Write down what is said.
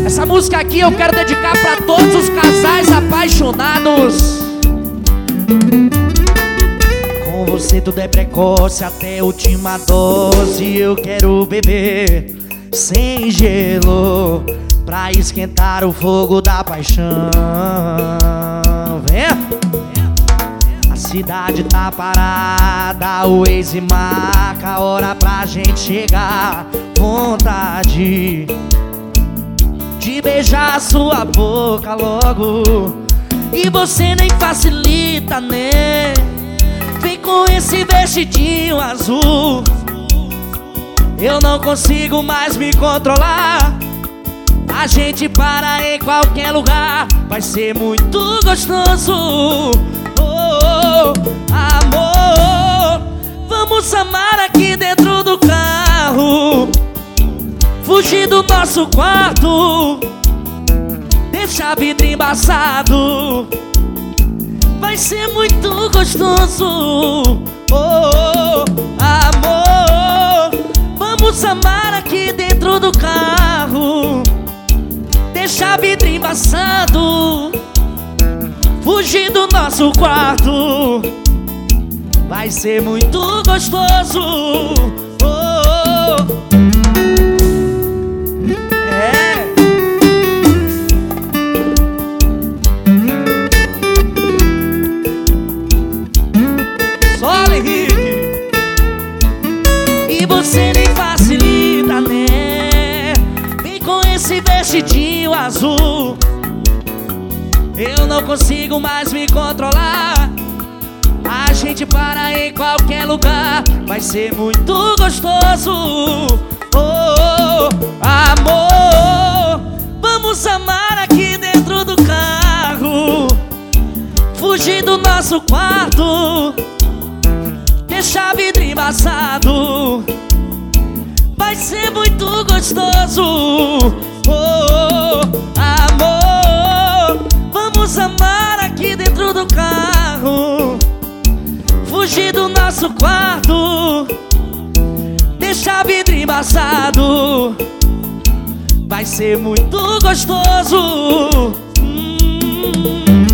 Essa música aqui eu quero dedicar pra todos os casais apaixonados. Com você tudo é precoce, até a última dose. Eu quero beber sem gelo pra esquentar o fogo da paixão. Vem! A cidade tá parada, o Waze marca a hora pra gente chegar. Vontade de beijar sua boca logo, e você nem facilita, né? Vem com esse vestidinho azul. Eu não consigo mais me controlar. A gente para em qualquer lugar, vai ser muito gostoso. Oh, amor, vamos amar aqui dentro do carro, fugir do nosso quarto, deixar vidro embaçado, vai ser muito gostoso. Oh, amor, vamos amar aqui dentro do carro, deixar vidro embaçado, fugir do nosso quarto, vai ser muito gostoso. Oh, e você nem facilita, né? Vem com esse vestidinho azul. Eu não consigo mais me controlar. A gente para em qualquer lugar, vai ser muito gostoso. Oh, amor, vamos amar aqui dentro do carro, fugir do nosso quarto, deixar vidro embaçado, vai ser muito gostoso. Oh, amor, vamos amar aqui dentro do carro, fugir do nosso quarto, deixar vidro embaçado, vai ser muito gostoso.